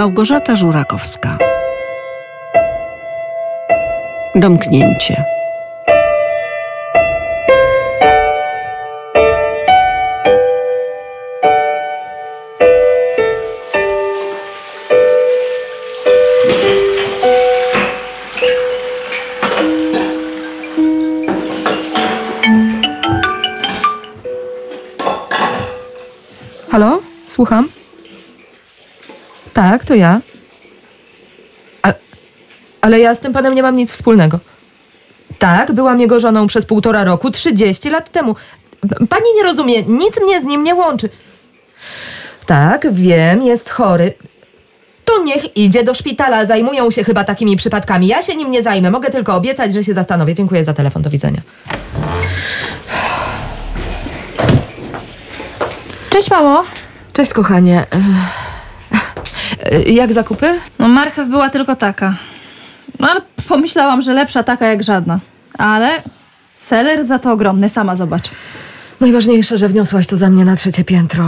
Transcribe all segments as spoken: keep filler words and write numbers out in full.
Małgorzata Żurakowska. Domknięcie. Halo? Słucham? Tak, to ja. A, ale ja z tym panem nie mam nic wspólnego. Tak, byłam jego żoną przez półtora roku, trzydzieści lat temu. Pani nie rozumie, nic mnie z nim nie łączy. Tak, wiem, jest chory. To niech idzie do szpitala, zajmują się chyba takimi przypadkami. Ja się nim nie zajmę, mogę tylko obiecać, że się zastanowię. Dziękuję za telefon, do widzenia. Cześć, mamo. Cześć, kochanie. Jak zakupy? No, marchew była tylko taka. No, ale pomyślałam, że lepsza taka jak żadna. Ale seler za to ogromny, sama zobacz. Najważniejsze, że wniosłaś to za mnie na trzecie piętro.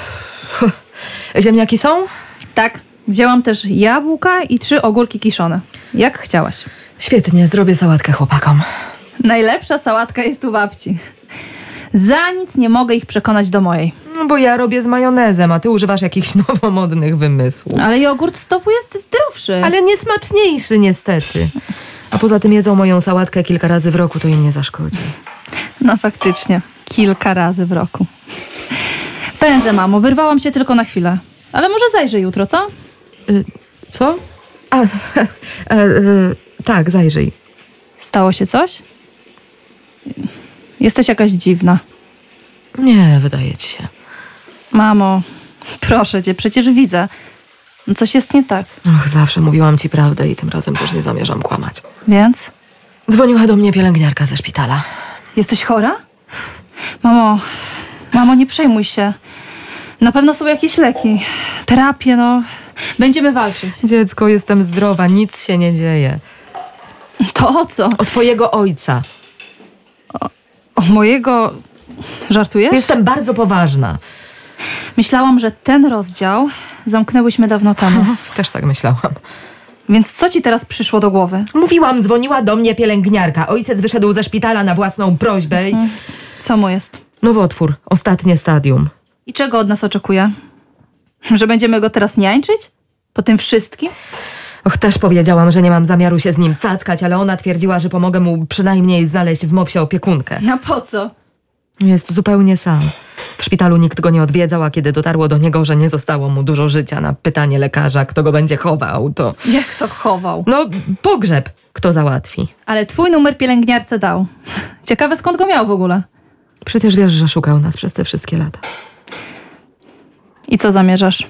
Ziemniaki są? Tak, wzięłam też jabłka i trzy ogórki kiszone. Jak chciałaś. Świetnie, zrobię sałatkę chłopakom. Najlepsza sałatka jest u babci. Za nic nie mogę ich przekonać do mojej. No bo ja robię z majonezem, a ty używasz jakichś nowomodnych wymysłów. Ale jogurt z tofu jest zdrowszy. Ale niesmaczniejszy niestety. A poza tym jedzą moją sałatkę kilka razy w roku, to im nie zaszkodzi. No faktycznie, kilka razy w roku. Pędzę, mamo, wyrwałam się tylko na chwilę. Ale może zajrzyj jutro, co? Y, co? A, e, e, tak, zajrzyj. Stało się coś? Jesteś jakaś dziwna. Nie, wydaje ci się. Mamo, proszę cię, przecież widzę. Coś jest nie tak. Och, zawsze mówiłam ci prawdę i tym razem też nie zamierzam kłamać. Więc? Dzwoniła do mnie pielęgniarka ze szpitala. Jesteś chora? Mamo, mamo, nie przejmuj się. Na pewno są jakieś leki. Terapię, no. Będziemy walczyć. Dziecko, jestem zdrowa, nic się nie dzieje. To o co? O twojego ojca. O mojego... Żartujesz? Jestem bardzo poważna. Myślałam, że ten rozdział zamknęłyśmy dawno temu. Też tak myślałam. Więc co ci teraz przyszło do głowy? Mówiłam, dzwoniła do mnie pielęgniarka. Ojciec wyszedł ze szpitala na własną prośbę i... Co mu jest? Nowotwór, ostatnie stadium. I czego od nas oczekuje? Że będziemy go teraz niańczyć? Po tym wszystkim? Och, też powiedziałam, że nie mam zamiaru się z nim cackać, ale ona twierdziła, że pomogę mu przynajmniej znaleźć w mopsie opiekunkę. No po co? Jest zupełnie sam. W szpitalu nikt go nie odwiedzał, a kiedy dotarło do niego, że nie zostało mu dużo życia, na pytanie lekarza, kto go będzie chował, to... Jak to chował? No, pogrzeb kto załatwi. Ale twój numer pielęgniarce dał. Ciekawe, skąd go miał w ogóle? Przecież wiesz, że szukał nas przez te wszystkie lata. I co zamierzasz?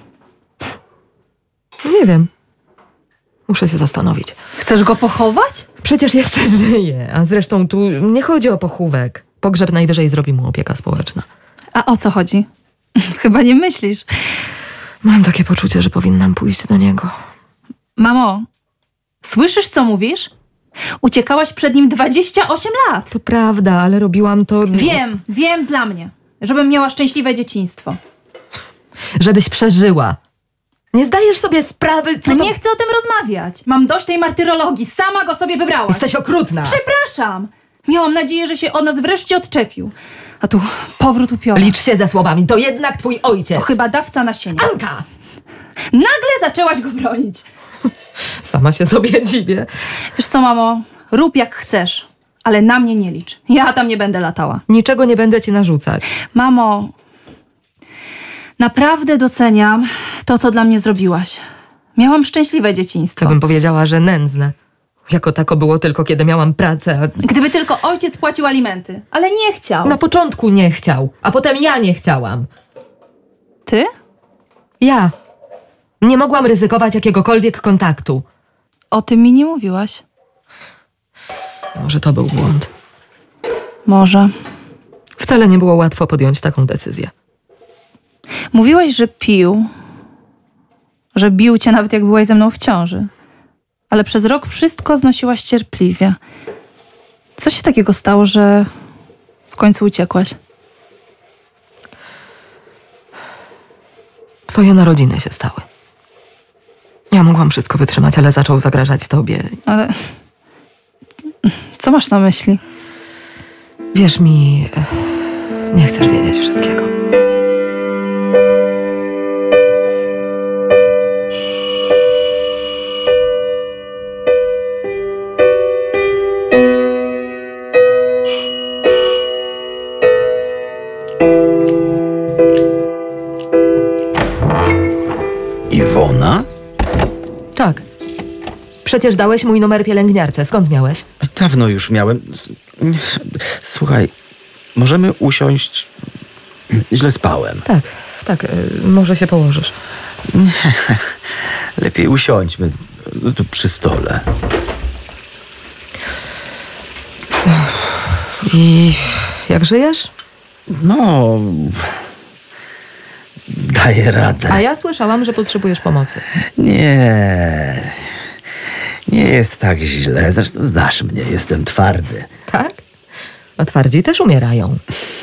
Nie wiem. Muszę się zastanowić. Chcesz go pochować? Przecież jeszcze żyje, a zresztą tu nie chodzi o pochówek. Pogrzeb najwyżej zrobi mu opieka społeczna. A o co chodzi? Chyba nie myślisz. Mam takie poczucie, że powinnam pójść do niego. Mamo, słyszysz, co mówisz? Uciekałaś przed nim dwadzieścia osiem lat. To prawda, ale robiłam to... Wiem, wiem dla mnie. Żebym miała szczęśliwe dzieciństwo. Żebyś przeżyła. Nie zdajesz sobie sprawy, co No to... nie chcę o tym rozmawiać. Mam dość tej martyrologii. Sama go sobie wybrałaś. Jesteś okrutna. Przepraszam. Miałam nadzieję, że się od nas wreszcie odczepił. A tu powrót upiora. Licz się ze słowami. To jednak twój ojciec. To chyba dawca nasienia. Anka! Nagle zaczęłaś go bronić. Sama się sobie dziwię. Wiesz co, mamo? Rób jak chcesz, ale na mnie nie licz. Ja tam nie będę latała. Niczego nie będę ci narzucać. Mamo, naprawdę doceniam to, co dla mnie zrobiłaś. Miałam szczęśliwe dzieciństwo. To bym powiedziała, że nędzne. Jako tako było tylko, kiedy miałam pracę. A... Gdyby tylko ojciec płacił alimenty. Ale nie chciał. Na początku nie chciał, a potem ja nie chciałam. Ty? Ja. Nie mogłam ryzykować jakiegokolwiek kontaktu. O tym mi nie mówiłaś. Może to był błąd. Może. Wcale nie było łatwo podjąć taką decyzję. Mówiłaś, że pił. Że bił cię nawet jak byłaś ze mną w ciąży. Ale przez rok wszystko znosiłaś cierpliwie. Co się takiego stało, że w końcu uciekłaś? Twoje narodziny się stały. Ja mogłam wszystko wytrzymać, ale zaczął zagrażać tobie. Ale co masz na myśli? Wierz mi, nie chcesz wiedzieć wszystkiego. Iwona? Tak. Przecież dałeś mój numer pielęgniarce. Skąd miałeś? Dawno już miałem. S- Słuchaj, możemy usiąść. Źle spałem. Tak, tak. y, Może się położysz. Lepiej usiądźmy tu przy stole. I jak żyjesz? No. Daję radę. A ja słyszałam, że potrzebujesz pomocy. Nie. Nie jest tak źle. Zresztą znasz mnie, jestem twardy. Tak? A twardzi też umierają.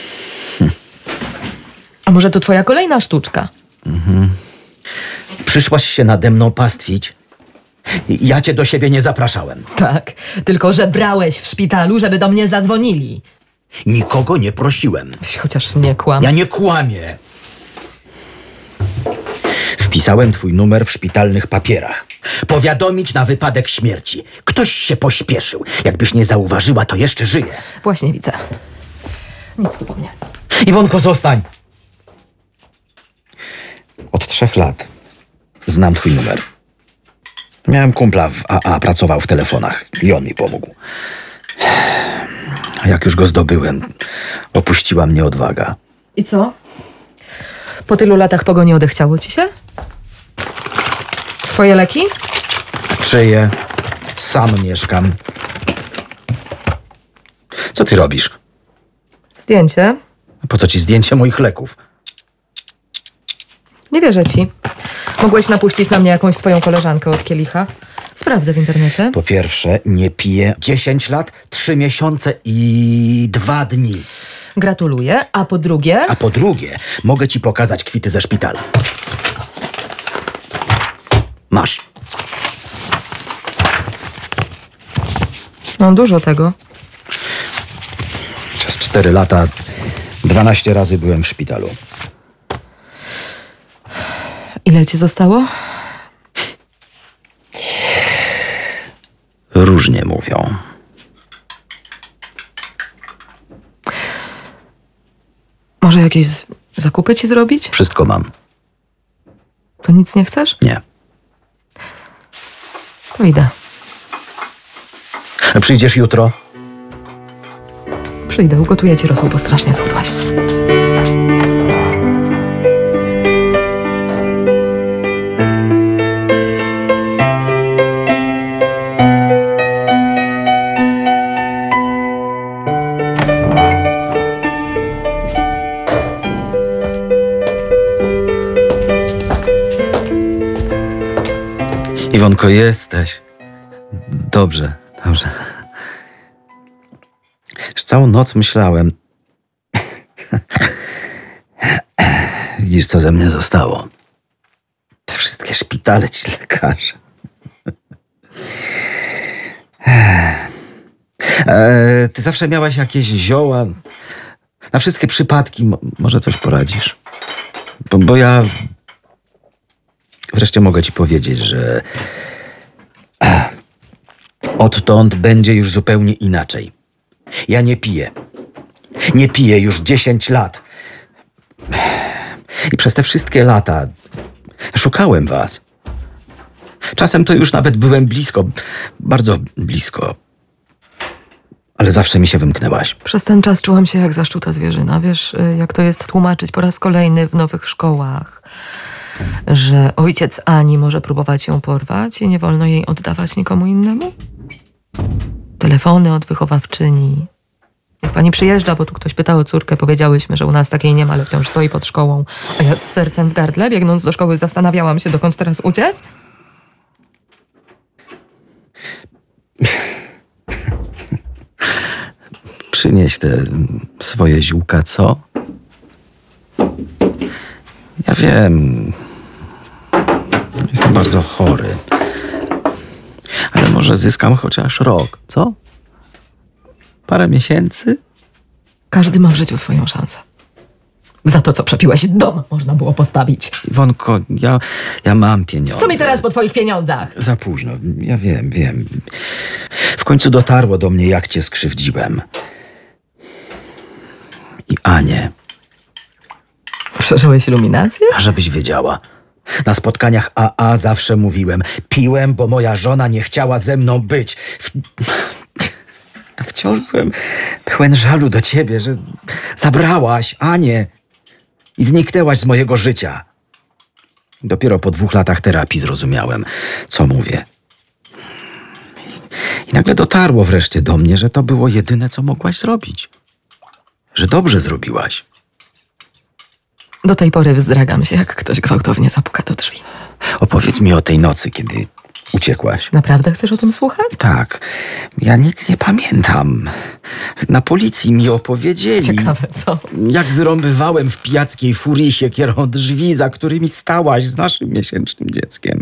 A może to twoja kolejna sztuczka? Przyszłaś się nade mną pastwić? Ja cię do siebie nie zapraszałem. Tak, tylko że brałeś w szpitalu, żeby do mnie zadzwonili. Nikogo nie prosiłem. Chociaż nie kłam. Ja nie kłamię. Wpisałem twój numer w szpitalnych papierach. Powiadomić na wypadek śmierci. Ktoś się pośpieszył. Jakbyś nie zauważyła, to jeszcze żyje. Właśnie widzę. Nic tu po mnie. Iwonko, zostań. Od trzech lat znam twój numer. Miałem kumpla w A A, pracował w telefonach i on mi pomógł. A jak już go zdobyłem, opuściła mnie odwaga. I co? Po tylu latach pogoni odechciało ci się? Twoje leki? Czyje? Sam mieszkam. Co ty robisz? Zdjęcie? Po co ci zdjęcie moich leków? Nie wierzę ci. Mogłeś napuścić na mnie jakąś swoją koleżankę od kielicha? Sprawdzę w internecie. Po pierwsze, nie piję dziesięć lat, trzy miesiące i dwa dni. Gratuluję. A po drugie... A po drugie, mogę ci pokazać kwity ze szpitala. Masz. Mam dużo tego. Przez cztery lata dwanaście razy byłem w szpitalu. Ile ci zostało? Różnie mówią. Może jakieś z- zakupy ci zrobić? Wszystko mam. To nic nie chcesz? Nie. To idę. Przyjdziesz jutro? Przyjdę, ugotuję ci rosół, bo strasznie schudłaś. Iwonko, jesteś. Dobrze, dobrze. Już całą noc myślałem. Widzisz, co ze mnie zostało? Te wszystkie szpitale, ci lekarze. E, ty zawsze miałaś jakieś zioła. Na wszystkie przypadki mo- może coś poradzisz? Bo, bo ja... Wreszcie mogę ci powiedzieć, że odtąd będzie już zupełnie inaczej. Ja nie piję. Nie piję już dziesięć lat. I przez te wszystkie lata szukałem was. Czasem to już nawet byłem blisko, bardzo blisko. Ale zawsze mi się wymknęłaś. Przez ten czas czułam się jak zaszczuta zwierzyna. Wiesz, y, jak to jest tłumaczyć po raz kolejny w nowych szkołach, że ojciec Ani może próbować ją porwać i nie wolno jej oddawać nikomu innemu? Telefony od wychowawczyni. Niech pani przyjeżdża, bo tu ktoś pytał o córkę. Powiedziałyśmy, że u nas takiej nie ma, ale wciąż stoi pod szkołą. A ja z sercem w gardle, biegnąc do szkoły, zastanawiałam się, dokąd teraz uciec. Przynieś te swoje ziółka, co? Ja wiem. Jest bardzo chory. Ale może zyskam chociaż rok, co? Parę miesięcy? Każdy ma w życiu swoją szansę. Za to, co przepiłeś, dom można było postawić. Iwonko, ja, ja mam pieniądze. Co mi teraz po twoich pieniądzach? Za późno. Ja wiem, wiem. W końcu dotarło do mnie, jak cię skrzywdziłem. I Anię. Przeżyłeś iluminację? A żebyś wiedziała. Na spotkaniach A A zawsze mówiłem, piłem, bo moja żona nie chciała ze mną być. W... A wciąż byłem pełen żalu do ciebie, że zabrałaś Anię i zniknęłaś z mojego życia. Dopiero po dwóch latach terapii zrozumiałem, co mówię. I nagle dotarło wreszcie do mnie, że to było jedyne, co mogłaś zrobić. Że dobrze zrobiłaś. Do tej pory wzdragam się, jak ktoś gwałtownie zapuka do drzwi. Opowiedz mi o tej nocy, kiedy uciekłaś. Naprawdę chcesz o tym słuchać? Tak, ja nic nie pamiętam. Na policji mi opowiedzieli. Ciekawe, co? Jak wyrąbywałem w pijackiej furii siekierą drzwi, za którymi stałaś z naszym miesięcznym dzieckiem.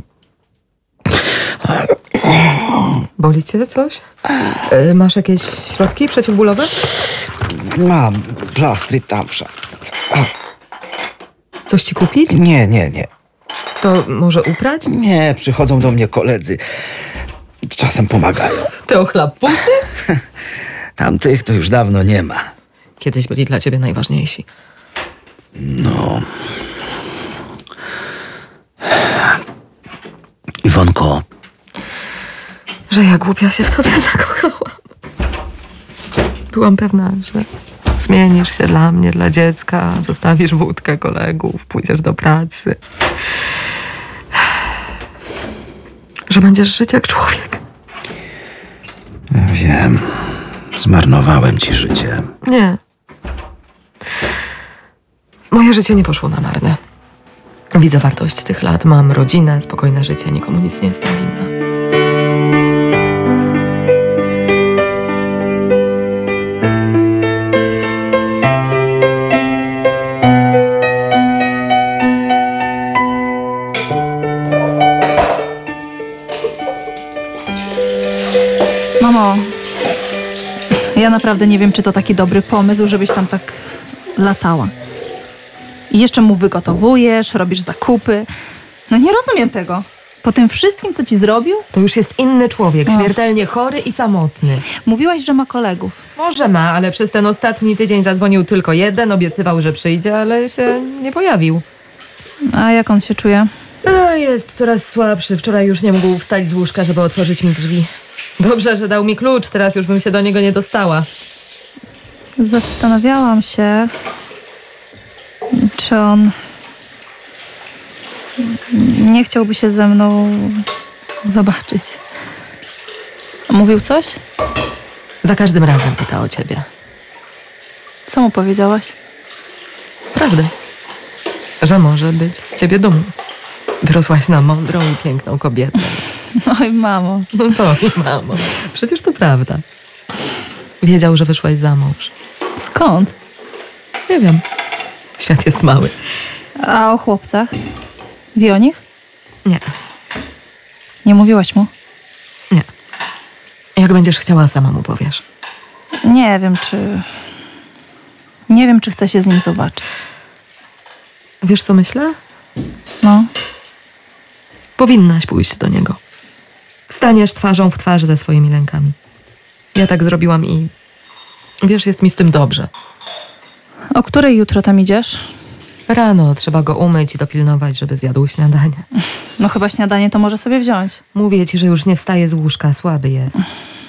Boli cię coś? Y, masz jakieś środki przeciwbólowe? Mam plastry tam w szafce. Coś ci kupić? Nie, nie, nie. To może uprać? Nie, przychodzą do mnie koledzy. Czasem pomagają. Te ochlapusy? Tamtych to już dawno nie ma. Kiedyś byli dla ciebie najważniejsi. No. Iwonko. Że ja głupia się w tobie zakochałam. Byłam pewna, że zmienisz się dla mnie, dla dziecka, zostawisz wódkę kolegów, pójdziesz do pracy. Że będziesz żyć jak człowiek. Ja wiem. Zmarnowałem ci życie. Nie. Moje życie nie poszło na marne. Widzę wartość tych lat. Mam rodzinę, spokojne życie. Nikomu nic nie jestem winna. Mamo, ja naprawdę nie wiem, czy to taki dobry pomysł, żebyś tam tak latała. I jeszcze mu wygotowujesz, robisz zakupy. No nie rozumiem tego. Po tym wszystkim, co ci zrobił? To już jest inny człowiek, Och. śmiertelnie chory i samotny. Mówiłaś, że ma kolegów. Może ma, ale przez ten ostatni tydzień zadzwonił tylko jeden, obiecywał, że przyjdzie, ale się nie pojawił. A jak on się czuje? A, jest coraz słabszy. Wczoraj już nie mógł wstać z łóżka, żeby otworzyć mi drzwi. Dobrze, że dał mi klucz, teraz już bym się do niego nie dostała. Zastanawiałam się, czy on nie chciałby się ze mną zobaczyć. Mówił coś? Za każdym razem pyta o ciebie. Co mu powiedziałaś? Prawdę. Że może być z ciebie dumny. Wyrosłaś na mądrą i piękną kobietę. Oj, mamo. No co, mamo? Przecież to prawda. Wiedział, że wyszłaś za mąż. Skąd? Nie wiem. Świat jest mały. A o chłopcach? Wie o nich? Nie, Nie mówiłaś mu? nie. Jak będziesz chciała, sama mu powiesz. Nie wiem, czy... Nie wiem, czy chcę się z nim zobaczyć. Wiesz, co myślę? No. Powinnaś pójść do niego. Staniesz twarzą w twarz ze swoimi lękami. Ja tak zrobiłam i... Wiesz, jest mi z tym dobrze. O której jutro tam idziesz? Rano trzeba go umyć i dopilnować, żeby zjadł śniadanie. No chyba śniadanie to może sobie wziąć. Mówię ci, że już nie wstaje z łóżka, słaby jest.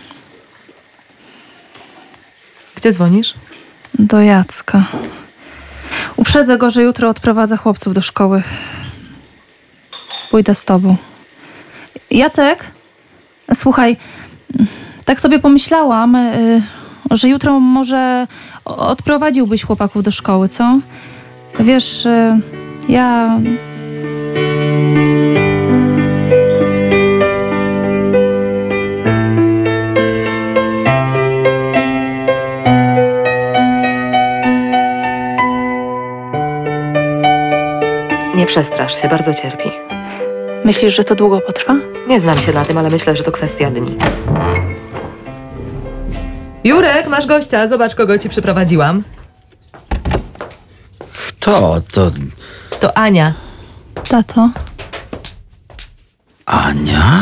Gdzie dzwonisz? Do Jacka. Uprzedzę go, że jutro odprowadzę chłopców do szkoły. Pójdę z tobą. Jacek? Słuchaj, tak sobie pomyślałam, y, że jutro może odprowadziłbyś chłopaków do szkoły, co? Wiesz, y, ja... Nie przestrasz się, bardzo cierpi. Myślisz, że to długo potrwa? Nie znam się na tym, ale myślę, że to kwestia dni. Jurek, masz gościa. Zobacz, kogo ci przyprowadziłam. Kto to? To Ania. Tato, Ania?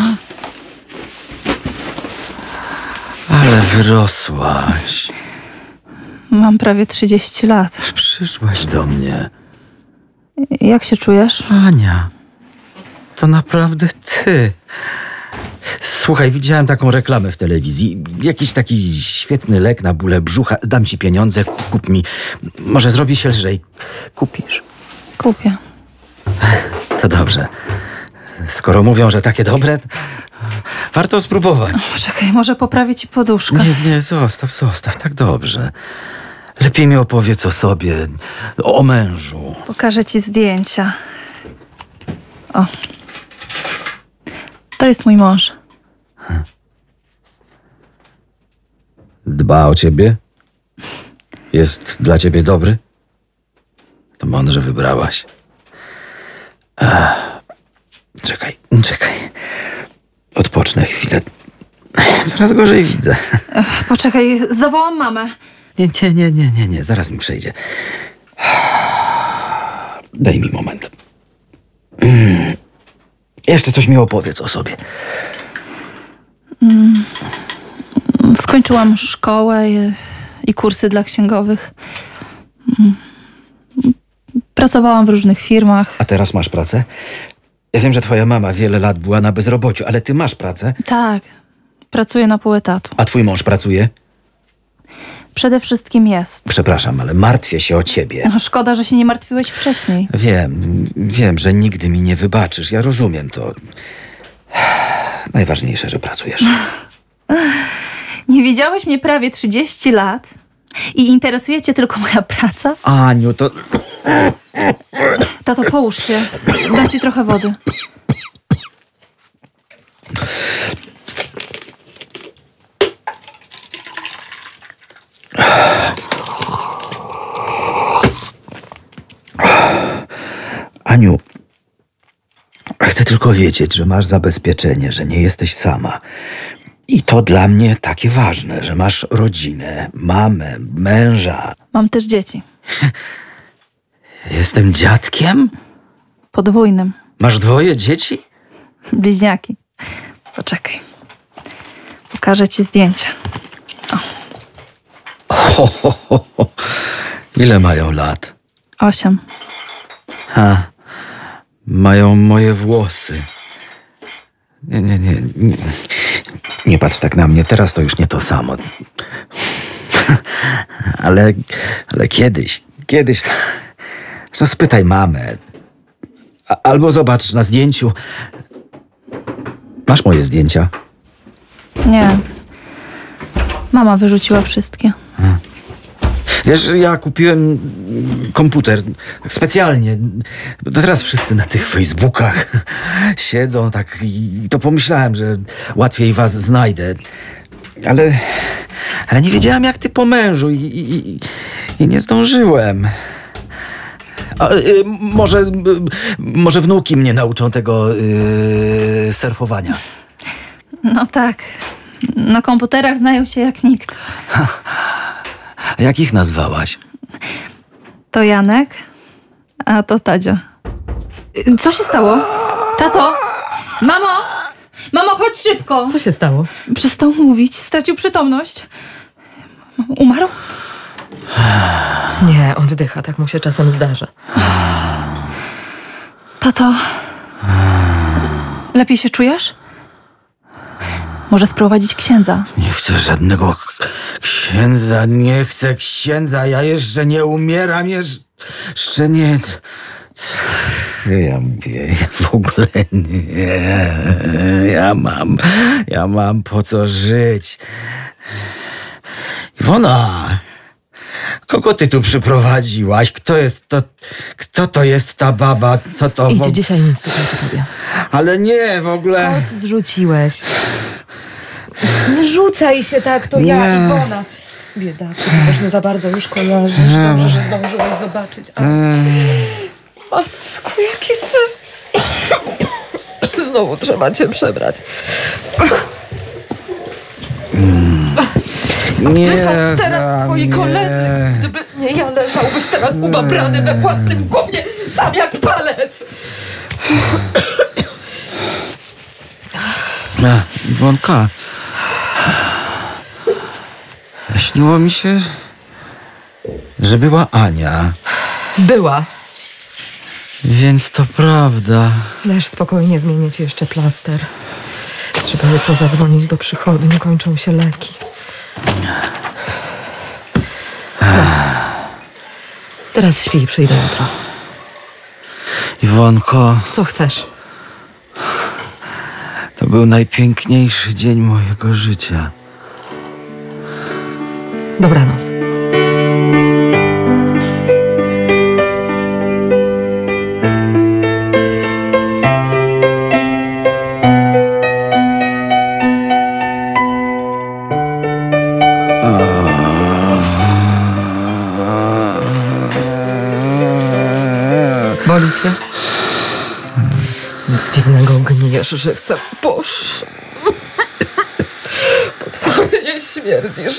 Ale wyrosłaś. mam prawie trzydzieści lat. Przyszłaś do mnie. Jak się czujesz? Ania, to naprawdę ty. Słuchaj, widziałem taką reklamę w telewizji. Jakiś taki świetny lek na bóle brzucha. Dam ci pieniądze, kup mi. Może zrobi się lżej. Kupisz? Kupię. To dobrze. Skoro mówią, że takie dobre, to warto spróbować. Poczekaj, może poprawię ci poduszkę. Nie, nie, zostaw, zostaw. Tak dobrze. Lepiej mi opowiedz o sobie, o mężu. Pokażę ci zdjęcia. O. To jest mój mąż. Dba o ciebie? Jest dla ciebie dobry? To mądrze wybrałaś. Ech. Czekaj, czekaj. Odpocznę chwilę. Coraz gorzej widzę. Poczekaj, zawołam mamę. Nie, nie, nie, nie, nie, nie. Zaraz mi przejdzie. Daj mi moment. Mm. Jeszcze coś mi opowiedz o sobie. Mm. Skończyłam szkołę i, i kursy dla księgowych. Mm. Pracowałam w różnych firmach. A teraz masz pracę? Ja wiem, że twoja mama wiele lat była na bezrobociu, ale ty masz pracę? Tak, pracuję na pół etatu. A twój mąż pracuje? Przede wszystkim jest. Przepraszam, ale martwię się o ciebie. No, szkoda, że się nie martwiłeś wcześniej. Wiem, wiem, że nigdy mi nie wybaczysz. Ja rozumiem to. Najważniejsze, że pracujesz. Nie widziałeś mnie prawie trzydzieści lat i interesuje cię tylko moja praca? Aniu, to... Tato, połóż się. Dam ci trochę wody. Aniu, chcę tylko wiedzieć, że masz zabezpieczenie, że nie jesteś sama. I to dla mnie takie ważne, że masz rodzinę, mamę, męża. Mam też dzieci. Jestem dziadkiem? Podwójnym. Masz dwoje dzieci? Bliźniaki. Poczekaj. Pokażę ci zdjęcia. Ho, ho, ho, ho. Ile mają lat? Osiem. Ha, mają moje włosy. Nie, nie, nie, nie. Nie patrz tak na mnie, teraz to już nie to samo. Ale, ale kiedyś, kiedyś... Co, spytaj mamę. A, albo zobacz na zdjęciu. Masz moje zdjęcia? Nie. Mama wyrzuciła wszystkie. Wiesz, ja kupiłem komputer specjalnie. Bo teraz wszyscy na tych Facebookach siedzą tak i to pomyślałem, że łatwiej was znajdę. Ale, ale nie wiedziałam, jak ty po mężu i, i, i nie zdążyłem. A, y, może, y, może wnuki mnie nauczą tego y, surfowania. No tak. Na komputerach znają się jak nikt. Jak ich nazwałaś? To Janek, a to Tadzio. Co się stało? Tato! Mamo! Mamo, chodź szybko! Co się stało? Przestał mówić, stracił przytomność. Umarł? Nie, oddycha, tak mu się czasem zdarza. Tato, lepiej się czujesz? Może sprowadzić księdza. Nie chcę żadnego k- księdza, nie chcę księdza, ja jeszcze nie umieram, jeszcze nie... Ja mówię, ja w ogóle nie, ja mam, ja mam po co żyć. Iwona, kogo ty tu przyprowadziłaś? Kto jest to, kto to jest ta baba? Co to? Idź, w... dzisiaj nic tutaj po tobie. Ale nie, w ogóle... Po co zrzuciłeś? Nie rzucaj się tak, to ja, Nie. Iwona. Biedaku, też nie za bardzo już kojarzysz. Dobrze, że zdążyłeś zobaczyć. Ale... Matku, jaki syf. Znowu trzeba cię przebrać. Nie, Gdzie są teraz za twoi mnie. koledzy? Gdyby nie ja, leżałbyś teraz ubabrany we własnym gównie, sam jak palec. Ech, Iwonka. Śniło mi się, że była Ania. Była. Więc to prawda. Leż spokojnie, zmienię ci jeszcze plaster. Trzeba jutro zadzwonić do przychodni, kończą się leki. No. Teraz śpi i przyjdę jutro. Iwonko, Co chcesz? to był najpiękniejszy dzień mojego życia. Dobranoc. Boli cię? Nic dziwnego, gnijesz żywcem. Boże. Potwornie śmierdzisz.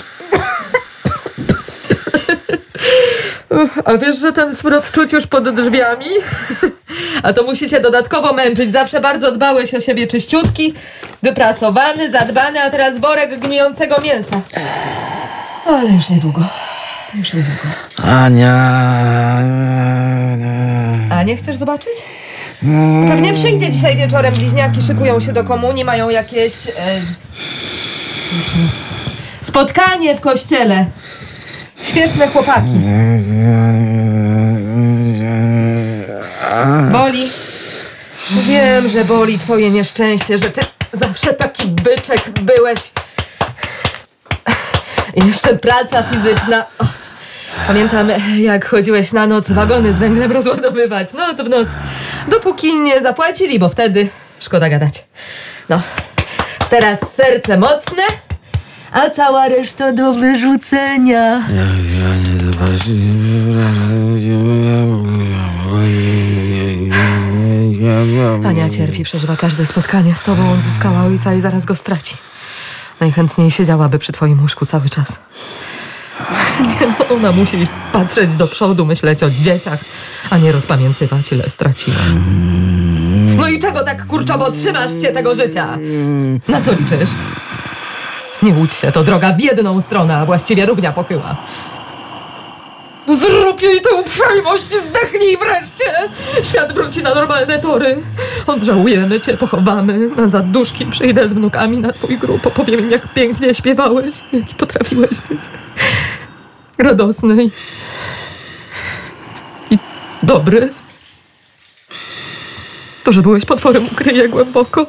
A wiesz, że ten smród czuć już pod drzwiami? A to musi cię dodatkowo męczyć. Zawsze bardzo dbałeś o siebie czyściutki, wyprasowany, zadbany, a teraz worek gnijącego mięsa. Ale już niedługo. Już niedługo. Ania. A nie chcesz zobaczyć? Pewnie przyjdzie dzisiaj wieczorem. Bliźniaki szykują się do komunii, mają jakieś... E, spotkanie w kościele. Świetne chłopaki. Boli. Wiem, że boli twoje nieszczęście, że ty zawsze taki byczek byłeś. I jeszcze praca fizyczna. O, pamiętam, jak chodziłeś na noc wagony z węglem rozładowywać. Noc w noc. Dopóki nie zapłacili, bo wtedy szkoda gadać. No, teraz serce mocne, a cała reszta do wyrzucenia. Ania cierpi, przeżywa każde spotkanie z tobą. On zyskała ojca i zaraz go straci. Najchętniej siedziałaby przy twoim łóżku cały czas. Nie, no, ona musi patrzeć do przodu, myśleć o dzieciach, a nie rozpamiętywać, ile straciła. No i czego tak kurczowo trzymasz się tego życia? Na co liczysz? Nie łudź się, to droga w jedną stronę, a właściwie równia pochyła. No zrób jej tę uprzejmość, zdechnij wreszcie! Świat wróci na normalne tory. Odżałujemy cię, pochowamy. Na zaduszki przyjdę z wnukami na twój grób. Opowiem im, jak pięknie śpiewałeś, jaki potrafiłeś być. Radosny i, i dobry. To, że byłeś potworem, ukryje głęboko.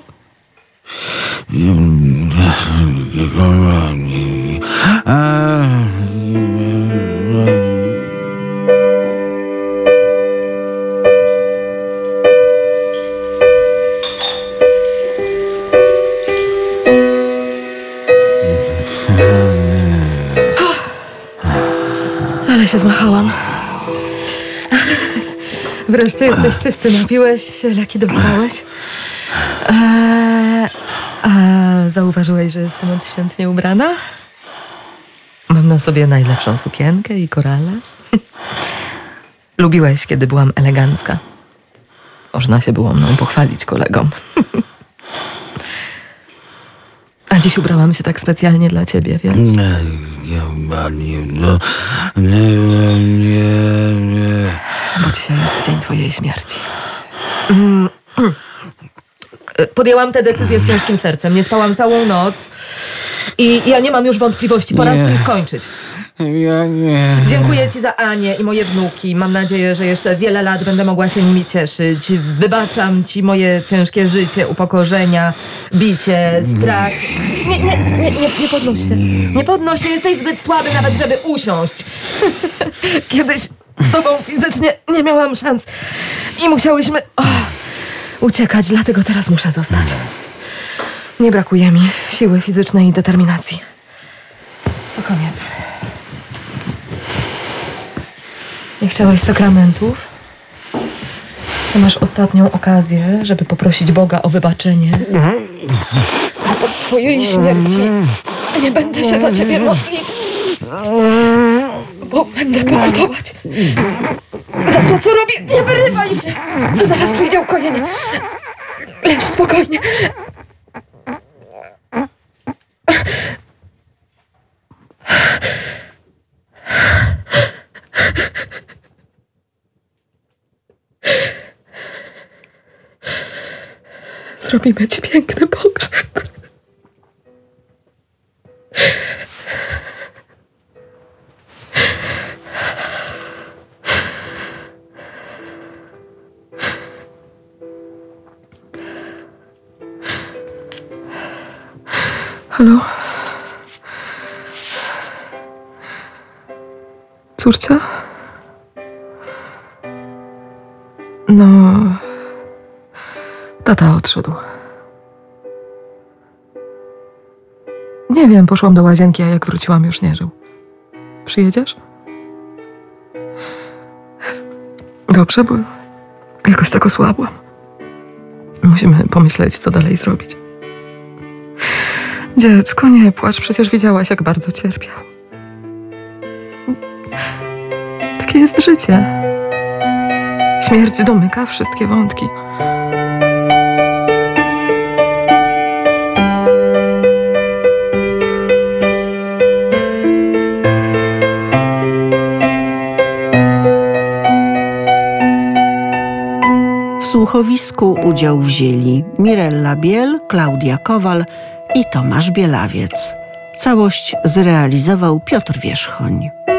Ale się zmachałam. Wreszcie jesteś czysty, napiłeś się, leki dostałeś. Eee, a zauważyłeś, że jestem odświętnie ubrana? Mam na sobie najlepszą sukienkę i korale. Lubiłeś, kiedy byłam elegancka. Można się było mną pochwalić kolegom. A dziś ubrałam się tak specjalnie dla ciebie, wiesz? Nie, nie, nie, no, nie, nie, nie. Bo dzisiaj jest dzień twojej śmierci. Podjęłam tę decyzję z ciężkim sercem. Nie spałam całą noc i ja nie mam już wątpliwości. Pora z tym skończyć. Ja nie. Dziękuję ci za Anię i moje wnuki. Mam nadzieję, że jeszcze wiele lat będę mogła się nimi cieszyć. Wybaczam ci moje ciężkie życie, upokorzenia, bicie, strach. Nie, nie, nie, nie, nie podnoś się. Nie podnoś się, jesteś zbyt słaby nawet, żeby usiąść. Kiedyś z tobą fizycznie nie miałam szans i musiałyśmy oh, uciekać, dlatego teraz muszę zostać. Nie brakuje mi siły fizycznej i determinacji. To koniec. Nie chciałeś sakramentów? To masz ostatnią okazję, żeby poprosić Boga o wybaczenie. A po twojej śmierci nie będę się za ciebie modlić, bo będę pokutować za to, co robię. Nie wyrywaj się! Zaraz przyjdzie ukojenie. Leż spokojnie. Zrobimy ci piękny pogrzeb. Halo? Córcia? No... Tata odszedł. Nie wiem, poszłam do łazienki, a jak wróciłam, już nie żył. Przyjedziesz? Dobrze, bo jakoś tak osłabłam. Musimy pomyśleć, co dalej zrobić. Dziecko, nie płacz, przecież widziałaś, jak bardzo cierpiał. Takie jest życie. Śmierć domyka wszystkie wątki. W słuchowisku udział wzięli Mirella Biel, Klaudia Kowal i Tomasz Bielawiec. Całość zrealizował Piotr Wierzchoń.